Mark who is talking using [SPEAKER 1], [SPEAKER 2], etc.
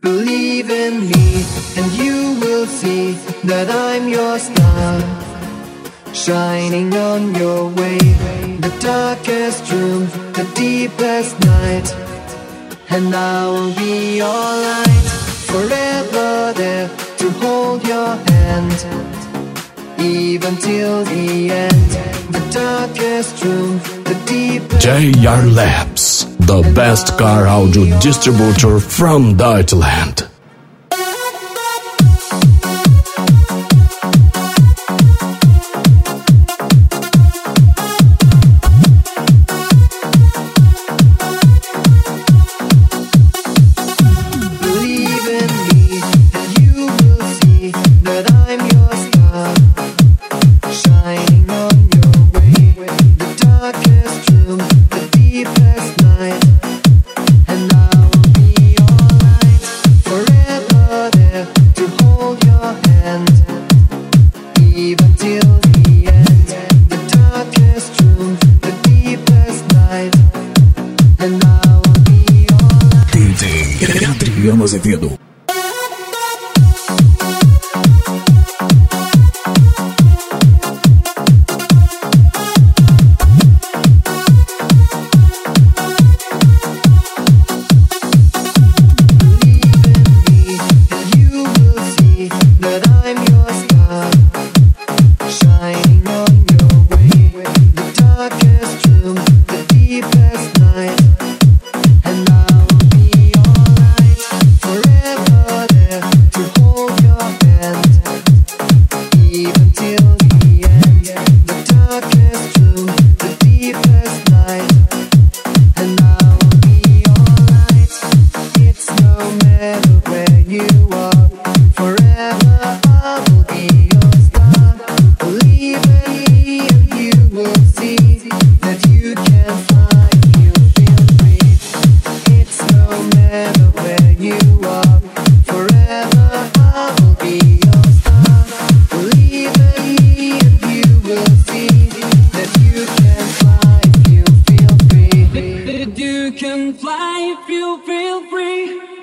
[SPEAKER 1] Believe in me, and you will see that I'm your star, shining on your way. The darkest room, the deepest night, and I will be your light, forever there to hold your hand, even till the end. The darkest room, the deepest
[SPEAKER 2] JR Labs, the best car audio distributor from Deutschland.
[SPEAKER 3] Adriano Azevedo.
[SPEAKER 1] You can fly if you feel free.